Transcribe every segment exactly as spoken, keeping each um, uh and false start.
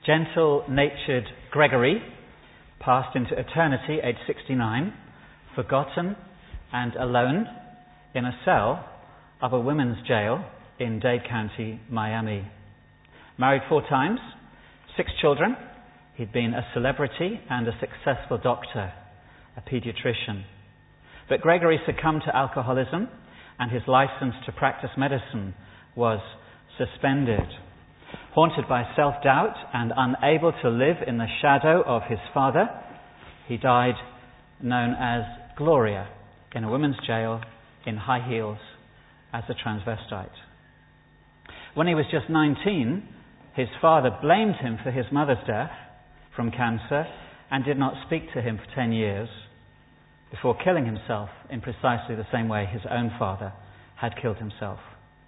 Gentle-natured Gregory passed into eternity, age sixty-nine, forgotten and alone in a cell of a women's jail in Dade County, Miami. Married four times, six children. He'd been a celebrity and a successful doctor, a pediatrician. But Gregory succumbed to alcoholism, and his license to practice medicine was suspended. Haunted by self-doubt and unable to live in the shadow of his father, he died known as Gloria in a women's jail in high heels as a transvestite. When he was just nineteen, his father blamed him for his mother's death from cancer and did not speak to him for ten years before killing himself in precisely the same way his own father had killed himself.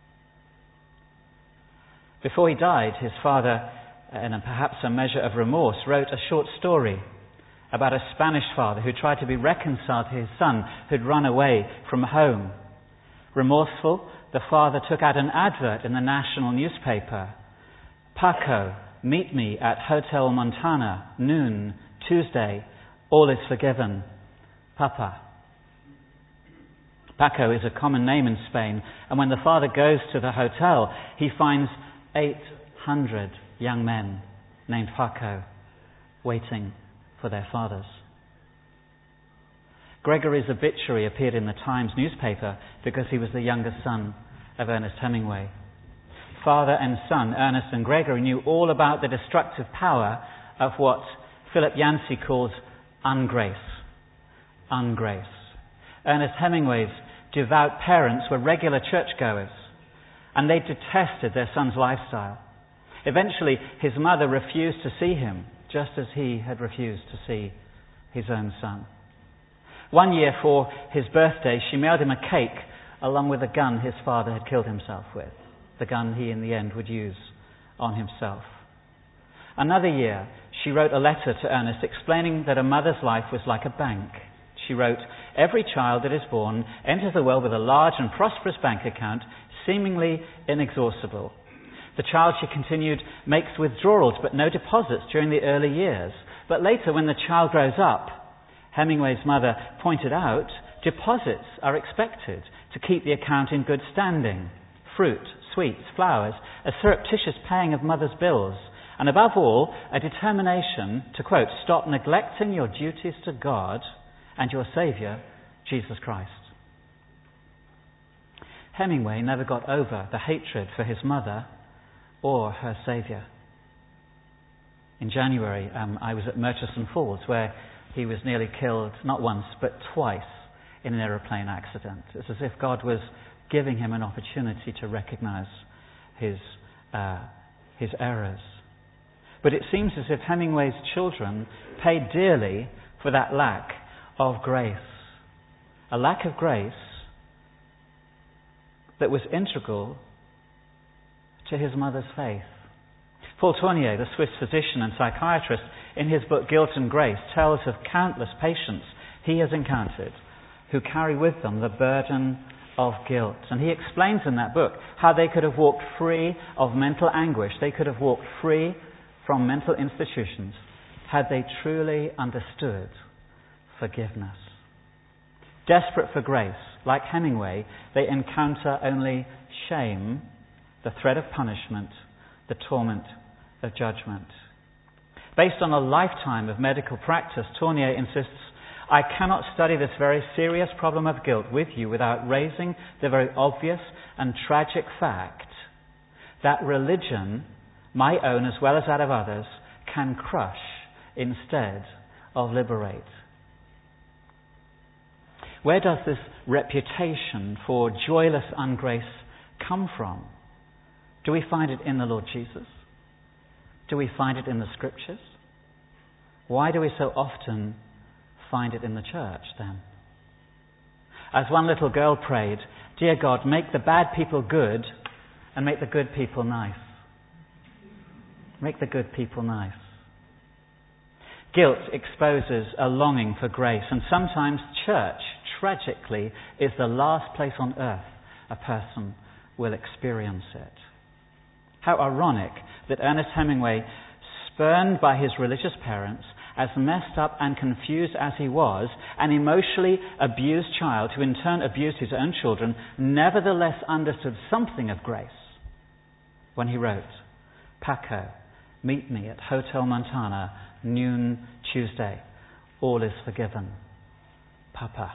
Before he died, his father, in a, perhaps a measure of remorse, wrote a short story about a Spanish father who tried to be reconciled to his son who'd run away from home. Remorseful, the father took out an advert in the national newspaper. Paco, meet me at Hotel Montana, noon, Tuesday, all is forgiven. Papa. Paco is a common name in Spain, and when the father goes to the hotel, he finds eight hundred young men named Paco waiting for their fathers. Gregory's obituary appeared in the Times newspaper because he was the youngest son of Ernest Hemingway. Father and son, Ernest and Gregory, knew all about the destructive power of what Philip Yancey calls ungrace. Ungrace. Ernest Hemingway's devout parents were regular churchgoers, and they detested their son's lifestyle. Eventually, his mother refused to see him, just as he had refused to see his own son. One year for his birthday, she mailed him a cake along with a gun his father had killed himself with, the gun he in the end would use on himself. Another year, she wrote a letter to Ernest explaining that a mother's life was like a bank. She wrote, "Every child that is born enters the world with a large and prosperous bank account, seemingly inexhaustible. The child," she continued, "makes withdrawals but no deposits during the early years. But later, when the child grows up," Hemingway's mother pointed out, "deposits are expected to keep the account in good standing. Fruit, sweets, flowers, a surreptitious paying of mother's bills, and above all, a determination to," quote, "stop neglecting your duties to God and your Saviour, Jesus Christ." Hemingway never got over the hatred for his mother or her Saviour. In January, um, I was at Murchison Falls, where he was nearly killed, not once, but twice, in an aeroplane accident. It's as if God was giving him an opportunity to recognize his, uh, his errors. But it seems as if Hemingway's children paid dearly for that lack of grace. A lack of grace that was integral to his mother's faith. Paul Tournier, the Swiss physician and psychiatrist, in his book Guilt and Grace, tells of countless patients he has encountered who carry with them the burden of guilt. And he explains in that book how they could have walked free of mental anguish, they could have walked free from mental institutions had they truly understood forgiveness. Desperate for grace, like Hemingway, they encounter only shame, the threat of punishment, the torment of judgment. Based on a lifetime of medical practice, Tournier insists, "I cannot study this very serious problem of guilt with you without raising the very obvious and tragic fact that religion, my own as well as that of others, can crush instead of liberate." Where does this reputation for joyless ungrace come from? Do we find it in the Lord Jesus? Do we find it in the Scriptures? Why do we so often find it in the church then? As one little girl prayed, "Dear God, make the bad people good and make the good people nice." Make the good people nice. Guilt exposes a longing for grace, and sometimes church, tragically, is the last place on earth a person will experience it. How ironic that Ernest Hemingway spurned by his religious parents, as messed up and confused as he was, an emotionally abused child who in turn abused his own children, nevertheless understood something of grace when he wrote, Paco, meet me at Hotel Montana, noon Tuesday. All is forgiven. Papa.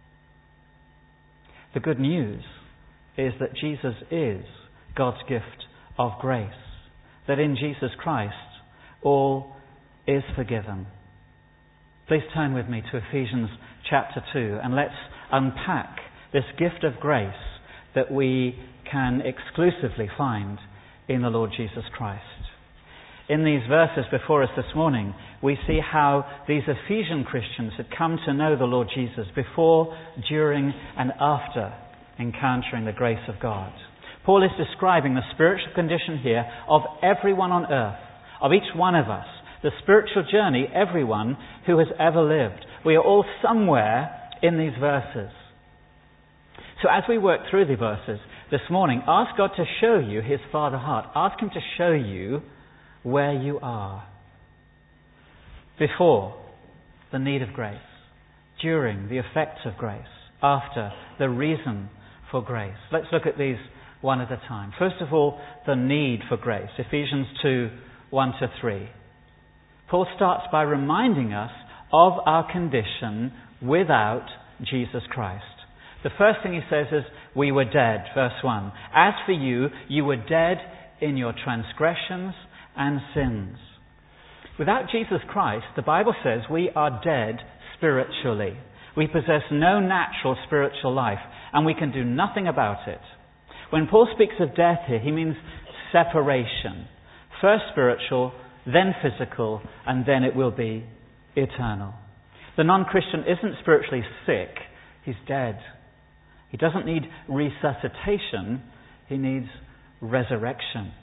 The good news is that Jesus is God's gift of grace, that in Jesus Christ all is forgiven. Please turn with me to Ephesians chapter two and let's unpack this gift of grace that we can exclusively find in the Lord Jesus Christ. In these verses before us this morning, we see how these Ephesian Christians had come to know the Lord Jesus before, during, and after encountering the grace of God. Paul is describing the spiritual condition here of everyone on earth, of each one of us, the spiritual journey, everyone who has ever lived. We are all somewhere in these verses. So as we work through the verses this morning, ask God to show you his Father heart. Ask him to show you where you are. Before, the need of grace. During, the effects of grace. After, the reason for grace. Let's look at these one at a time. First of all, the need for grace. Ephesians two, one to three. Paul starts by reminding us of our condition without Jesus Christ. The first thing he says is, we were dead, verse one. As for you, you were dead in your transgressions and sins. Without Jesus Christ, the Bible says we are dead spiritually. We possess no natural spiritual life, and we can do nothing about it. When Paul speaks of death here, he means separation. First spiritual, then physical, and then it will be eternal. The non-Christian isn't spiritually sick, he's dead. He doesn't need resuscitation, he needs resurrection.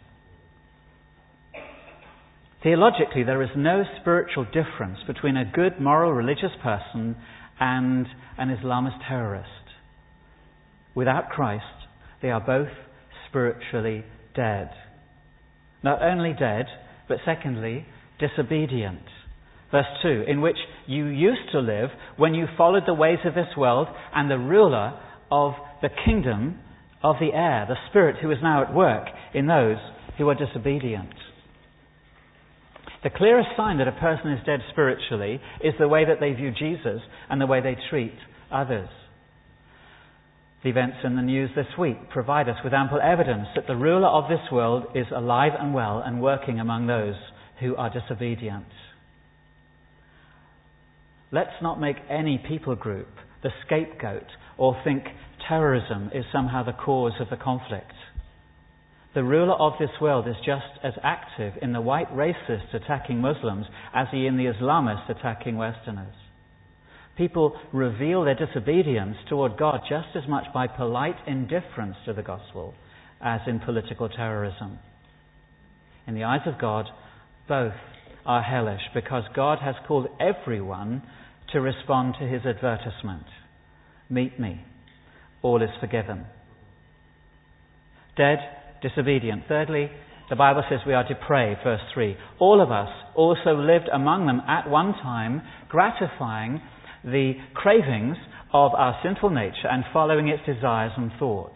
Theologically, there is no spiritual difference between a good, moral, religious person and an Islamist terrorist. Without Christ, they are both spiritually dead. Not only dead, but secondly, disobedient. Verse two, in which you used to live when you followed the ways of this world and the ruler of the kingdom of the air, the Spirit who is now at work in those who are disobedient. The clearest sign that a person is dead spiritually is the way that they view Jesus and the way they treat others. The events in the news this week provide us with ample evidence that the ruler of this world is alive and well and working among those who are disobedient. Let's not make any people group the scapegoat or think terrorism is somehow the cause of the conflict. The ruler of this world is just as active in the white racists attacking Muslims as he in the Islamists attacking Westerners. People reveal their disobedience toward God just as much by polite indifference to the gospel as in political terrorism. In the eyes of God, both are hellish because God has called everyone to respond to his advertisement. Meet me. All is forgiven. Dead, disobedient. Thirdly, the Bible says we are depraved, verse three. All of us also lived among them at one time, gratifying the cravings of our sinful nature and following its desires and thoughts.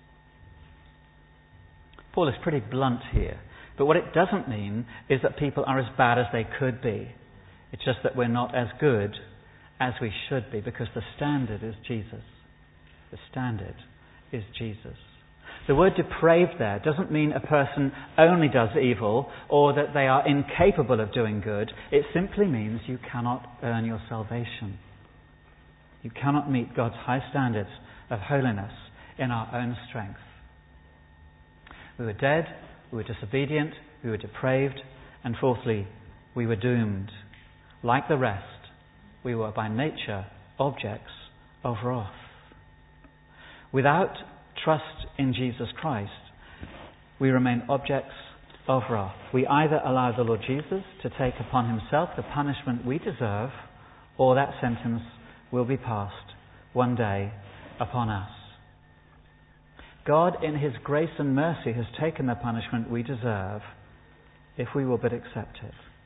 Paul is pretty blunt here, but what it doesn't mean is that people are as bad as they could be. It's just that we're not as good as we should be, because the standard is Jesus. The standard is Jesus. The word depraved there doesn't mean a person only does evil or that they are incapable of doing good. It simply means you cannot earn your salvation. You cannot meet God's high standards of holiness in our own strength. We were dead, we were disobedient, we were depraved, and fourthly, we were doomed. Like the rest, we were by nature objects of wrath. Without trust in Jesus Christ, we remain objects of wrath. We either allow the Lord Jesus to take upon himself the punishment we deserve, or that sentence will be passed one day upon us. God, in his grace and mercy, has taken the punishment we deserve if we will but accept it.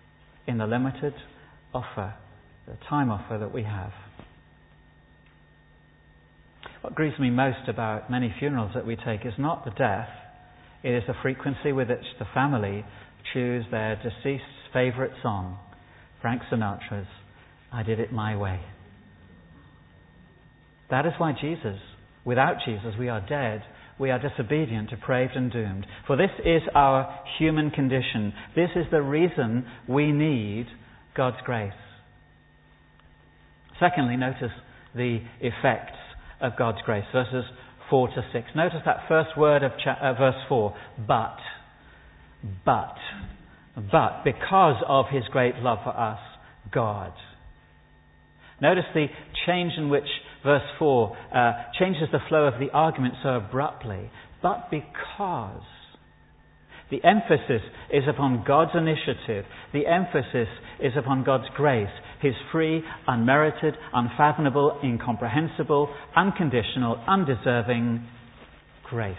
in the limited offer, the time offer that we have. What grieves me most about many funerals that we take is not the death, it is the frequency with which the family choose their deceased's favourite song, Frank Sinatra's I Did It My Way. That is why Jesus, without Jesus, we are dead, we are disobedient, depraved and doomed. For this is our human condition. This is the reason we need God's grace. Secondly, notice the effects of God's grace, verses four to six. Notice that first word of cha- uh, verse four, but, but, but, because of his great love for us, God. Notice the change in which verse four uh, changes the flow of the argument so abruptly. But because. The emphasis is upon God's initiative. The emphasis is upon God's grace. His free, unmerited, unfathomable, incomprehensible, unconditional, undeserving grace.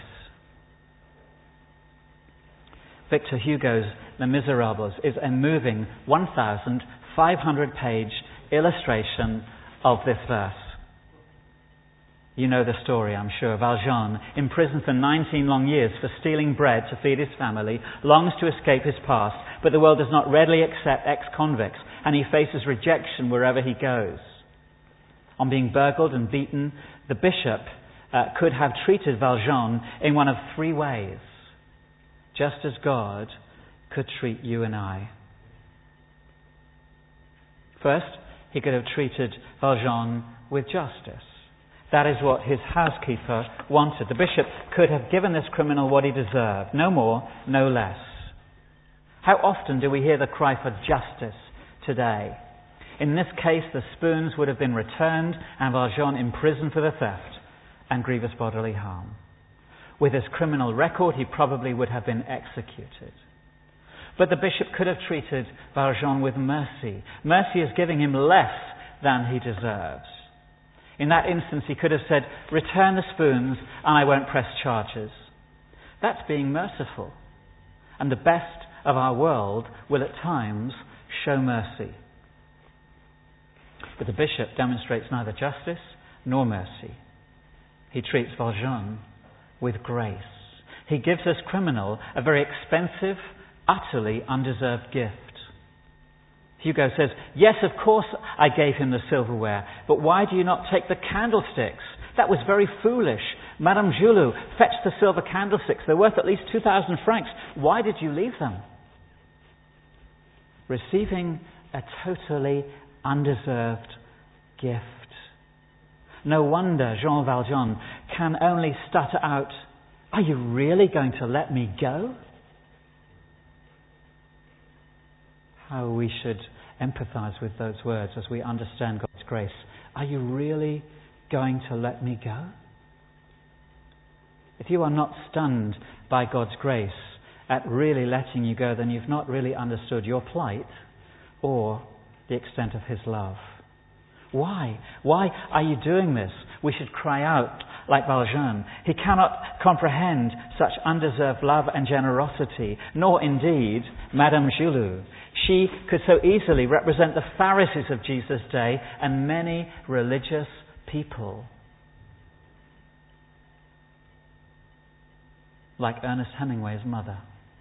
Victor Hugo's Les Miserables is a moving one thousand five hundred page illustration of this verse. You know the story, I'm sure. Valjean, imprisoned for nineteen long years for stealing bread to feed his family, longs to escape his past, but the world does not readily accept ex-convicts, and he faces rejection wherever he goes. On being burgled and beaten, the bishop uh, could have treated Valjean in one of three ways, just as God could treat you and I. First, he could have treated Valjean with justice. That is what his housekeeper wanted. The bishop could have given this criminal what he deserved, no more, no less. How often do we hear the cry for justice today? In this case, the spoons would have been returned and Valjean imprisoned for the theft and grievous bodily harm. With his criminal record, he probably would have been executed. But the bishop could have treated Valjean with mercy. Mercy is giving him less than he deserves. In that instance, he could have said, return the spoons and I won't press charges. That's being merciful. And the best of our world will at times show mercy. But the bishop demonstrates neither justice nor mercy. He treats Valjean with grace. He gives this criminal a very expensive, utterly undeserved gift. Hugo says, yes, of course I gave him the silverware, but why do you not take the candlesticks? That was very foolish. Madame Joulou fetched the silver candlesticks. They're worth at least two thousand francs. Why did you leave them? Receiving a totally undeserved gift. No wonder Jean Valjean can only stutter out, are you really going to let me go? How we should empathize with those words as we understand God's grace. Are you really going to let me go? If you are not stunned by God's grace at really letting you go, then you've not really understood your plight or the extent of his love. Why? Why are you doing this? We should cry out like Valjean. He cannot comprehend such undeserved love and generosity, nor indeed Madame Joulou. She could so easily represent the Pharisees of Jesus' day and many religious people. Like Ernest Hemingway's mother.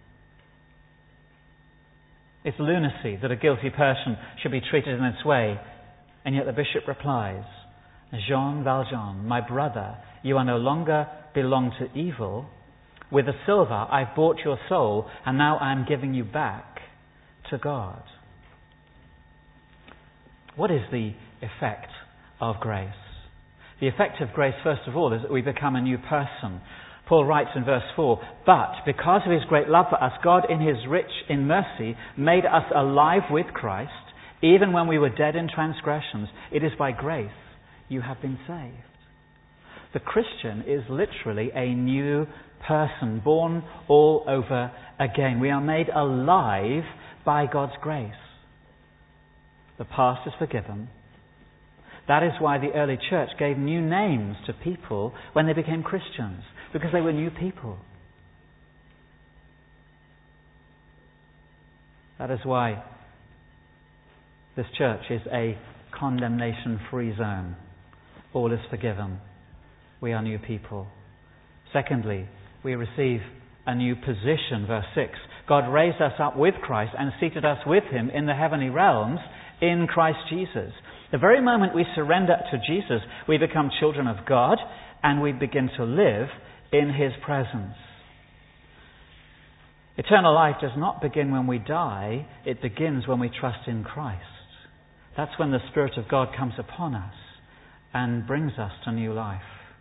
It's lunacy that a guilty person should be treated in this way. And yet the bishop replies, Jean Valjean, my brother, you are no longer belong to evil. With the silver I've bought your soul, and now I am giving you back to God. What is the effect of grace? The effect of grace, first of all, is that we become a new person. Paul writes in verse four, but because of his great love for us, God in his rich in mercy made us alive with Christ, even when we were dead in transgressions. It is by grace you have been saved. The Christian is literally a new person, born all over again. We are made alive by God's grace. The past is forgiven. That is why the early church gave new names to people when they became Christians, because they were new people. That is why This church is a condemnation-free zone. All is forgiven. We are new people. Secondly, we receive a new position. Verse six. God raised us up with Christ and seated us with him in the heavenly realms in Christ Jesus. The very moment we surrender to Jesus, we become children of God and we begin to live in his presence. Eternal life does not begin when we die. It begins when we trust in Christ. That's when the Spirit of God comes upon us and brings us to new life.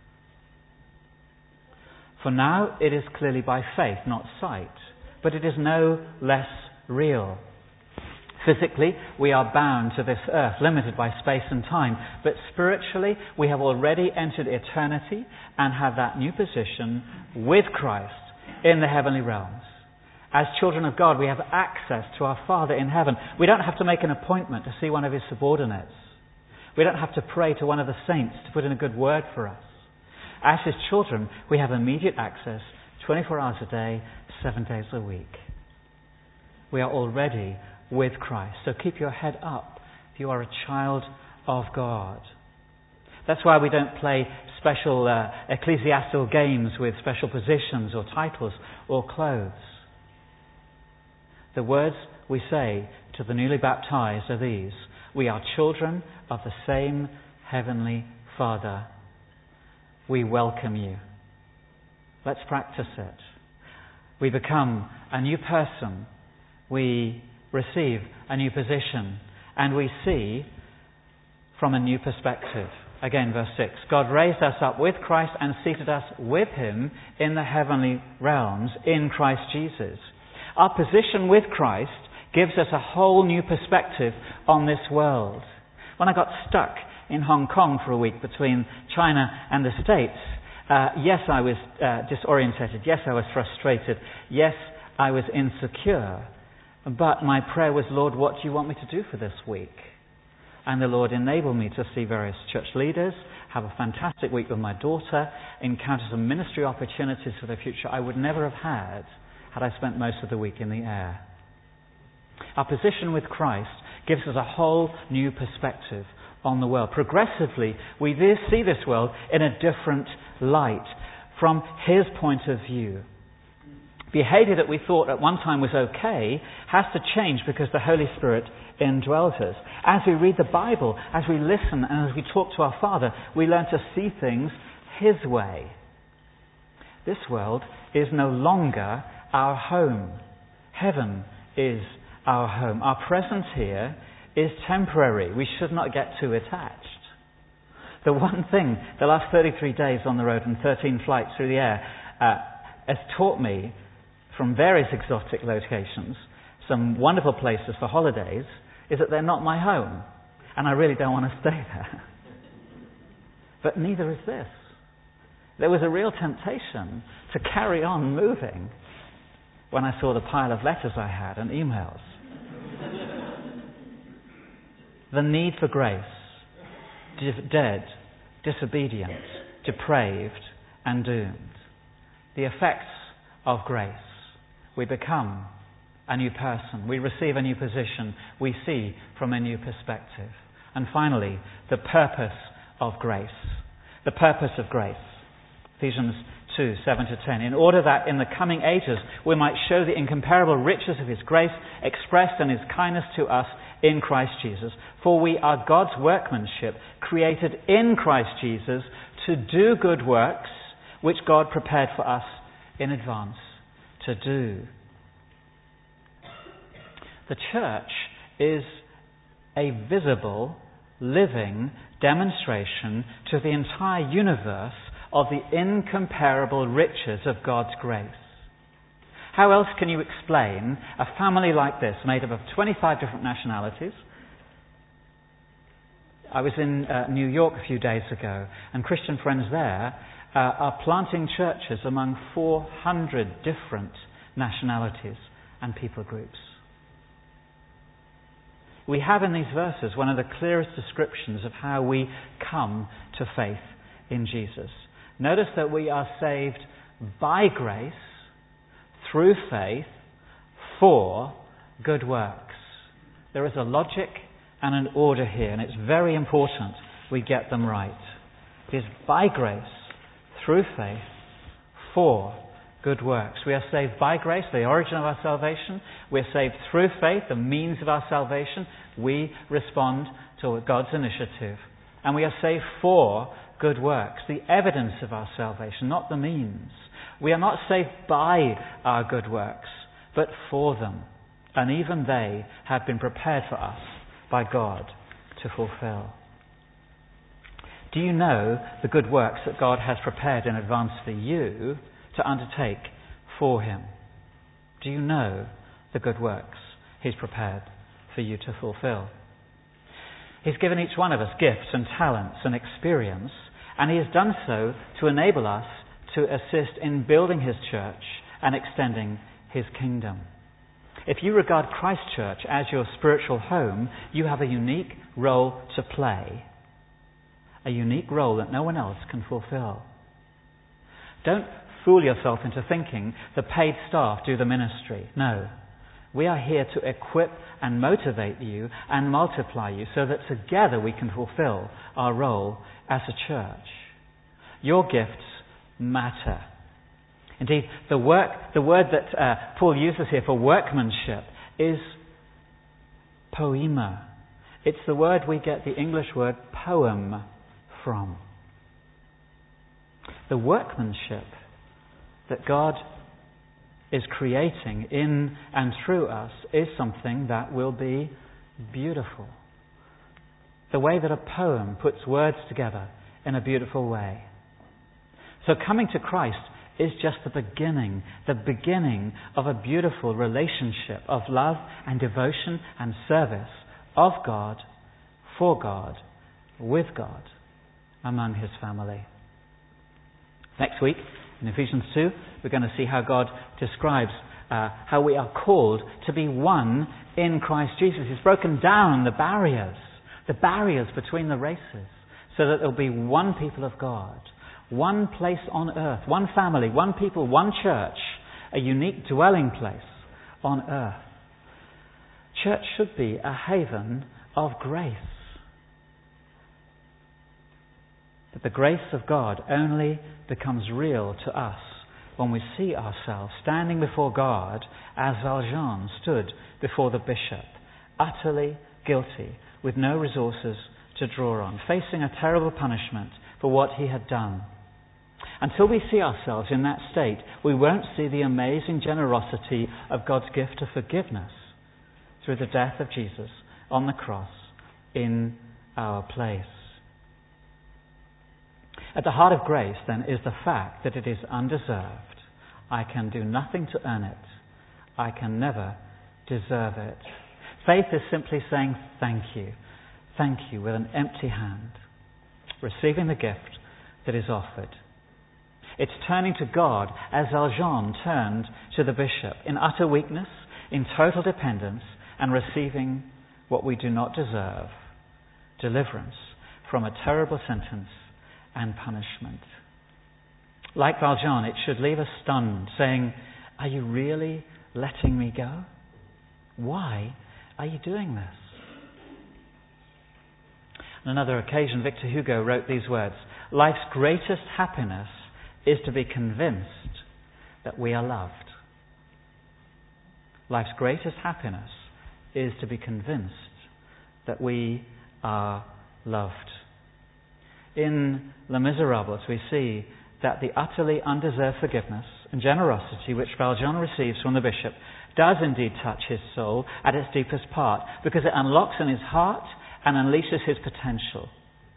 For now, it is clearly by faith, not sight, but it is no less real. Physically, we are bound to this earth, limited by space and time, but spiritually, we have already entered eternity and have that new position with Christ in the heavenly realms. As children of God, we have access to our Father in heaven. We don't have to make an appointment to see one of his subordinates. We don't have to pray to one of the saints to put in a good word for us. As his children, we have immediate access twenty-four hours a day, seven days a week. We are already with Christ. So keep your head up if you are a child of God. That's why we don't play special uh, ecclesiastical games with special positions or titles or clothes. The words we say to the newly baptized are these: we are children of the same heavenly Father. We welcome you. Let's practice it. We become a new person. We receive a new position. And we see from a new perspective. Again, verse six. God raised us up with Christ and seated us with him in the heavenly realms in Christ Jesus. Our position with Christ gives us a whole new perspective on this world. When I got stuck in Hong Kong for a week between China and the States, uh, yes, I was uh, disorientated. Yes, I was frustrated. Yes, I was insecure. But my prayer was, Lord, what do you want me to do for this week? And the Lord enabled me to see various church leaders, have a fantastic week with my daughter, encounter some ministry opportunities for the future I would never have had had I spent most of the week in the air. Our position with Christ gives us a whole new perspective on the world. Progressively, we see this world in a different light from his point of view. Behavior that we thought at one time was okay has to change because the Holy Spirit indwells us. As we read the Bible, as we listen and as we talk to our Father, we learn to see things his way. This world is no longer our home. Heaven is our home. Our presence here is temporary. We should not get too attached. The one thing the last thirty-three days on the road and thirteen flights through the air uh, has taught me from various exotic locations, some wonderful places for holidays, is that they're not my home. And I really don't want to stay there. But neither is this. There was a real temptation to carry on moving when I saw the pile of letters I had and emails. The need for grace, dead, disobedient, depraved, and doomed. The effects of grace. We become a new person. We receive a new position. We see from a new perspective. And finally, the purpose of grace. The purpose of grace. Ephesians two, seven to ten. In order that in the coming ages we might show the incomparable riches of his grace expressed in his kindness to us in Christ Jesus. For we are God's workmanship, created in Christ Jesus to do good works which God prepared for us in advance to do. The church is a visible, living demonstration to the entire universe of the incomparable riches of God's grace. How else can you explain a family like this, made up of twenty-five different nationalities? I was in uh, New York a few days ago, and Christian friends there uh, are planting churches among four hundred different nationalities and people groups. We have in these verses one of the clearest descriptions of how we come to faith in Jesus. Notice that we are saved by grace, through faith, for good works. There is a logic and an order here, and it's very important we get them right. It is by grace, through faith, for good works. We are saved by grace, the origin of our salvation. We are saved through faith, the means of our salvation. We respond to God's initiative. And we are saved for good works, the evidence of our salvation, not the means. We are not saved by our good works, but for them. And even they have been prepared for us by God to fulfill. Do you know the good works that God has prepared in advance for you to undertake for Him? Do you know the good works He's prepared for you to fulfill? He's given each one of us gifts and talents and experience, and He has done so to enable us to assist in building His church and extending His kingdom. If you regard Christ Church as your spiritual home, you have a unique role to play. A unique role that no one else can fulfill. Don't fool yourself into thinking the paid staff do the ministry. No. We are here to equip and motivate you and multiply you so that together we can fulfill our role as a church. Your gifts matter. Indeed, the work, the word that uh, Paul uses here for workmanship is poema. It's the word we get the English word poem from. The workmanship that God is creating in and through us is something that will be beautiful. The way that a poem puts words together in a beautiful way. So coming to Christ is just the beginning, the beginning of a beautiful relationship of love and devotion and service of God, for God, with God, among His family. Next week, in Ephesians two, we're going to see how God describes uh, how we are called to be one in Christ Jesus. He's broken down the barriers, the barriers between the races, so that there'll be one people of God, one place on earth, one family, one people, one church, a unique dwelling place on earth. Church should be a haven of grace. But the grace of God only becomes real to us when we see ourselves standing before God as Valjean stood before the bishop, utterly guilty, with no resources to draw on, facing a terrible punishment for what he had done. Until we see ourselves in that state, we won't see the amazing generosity of God's gift of forgiveness through the death of Jesus on the cross in our place. At the heart of grace, then, is the fact that it is undeserved. I can do nothing to earn it. I can never deserve it. Faith is simply saying thank you. Thank you with an empty hand. Receiving the gift that is offered. It's turning to God as Valjean turned to the bishop, in utter weakness, in total dependence, and receiving what we do not deserve, deliverance from a terrible sentence and punishment. Like Valjean, it should leave us stunned, saying, are you really letting me go? Why are you doing this? On another occasion, Victor Hugo wrote these words, life's greatest happiness is to be convinced that we are loved. Life's greatest happiness is to be convinced that we are loved. In Les Miserables, we see that the utterly undeserved forgiveness and generosity which Valjean receives from the bishop does indeed touch his soul at its deepest part, because it unlocks in his heart and unleashes his potential.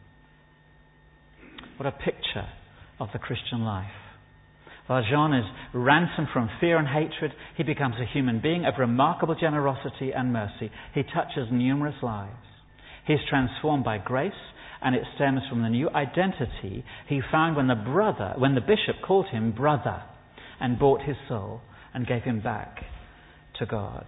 What a picture of the Christian life. Valjean is ransomed from fear and hatred. He becomes a human being of remarkable generosity and mercy. He touches numerous lives. He is transformed by grace, and it stems from the new identity he found when the brother, when the bishop called him brother and bought his soul and gave him back to God.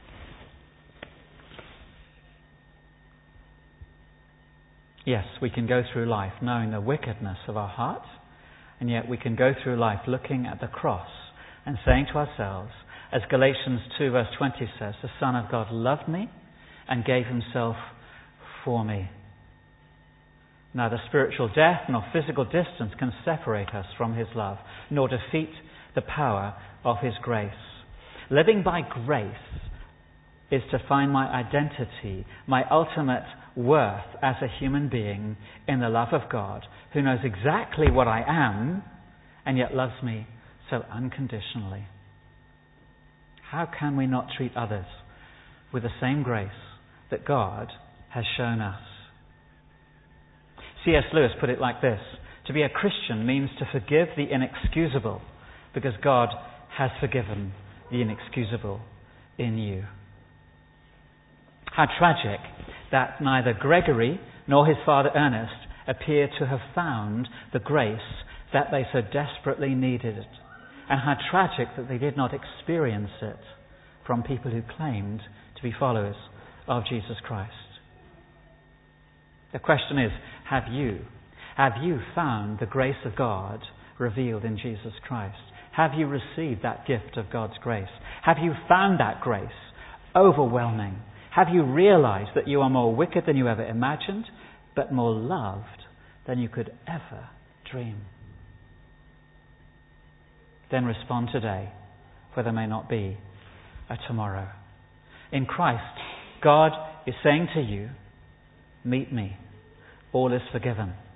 Yes, we can go through life knowing the wickedness of our heart, and yet we can go through life looking at the cross and saying to ourselves, as Galatians two verse twenty says, the Son of God loved me and gave himself for me. Neither spiritual death nor physical distance can separate us from his love, nor defeat the power of his grace. Living by grace is to find my identity, my ultimate worth as a human being in the love of God, who knows exactly what I am and yet loves me so unconditionally. How can we not treat others with the same grace that God has shown us? C S Lewis put it like this: to be a Christian means to forgive the inexcusable, because God has forgiven the inexcusable in you. How tragic that neither Gregory nor his father Ernest appear to have found the grace that they so desperately needed, and how tragic that they did not experience it from people who claimed to be followers of Jesus Christ. The question is, have you? Have you found the grace of God revealed in Jesus Christ? Have you received that gift of God's grace? Have you found that grace overwhelming? Have you realized that you are more wicked than you ever imagined, but more loved than you could ever dream? Then respond today, for there may not be a tomorrow. In Christ, God is saying to you, meet me. All is forgiven.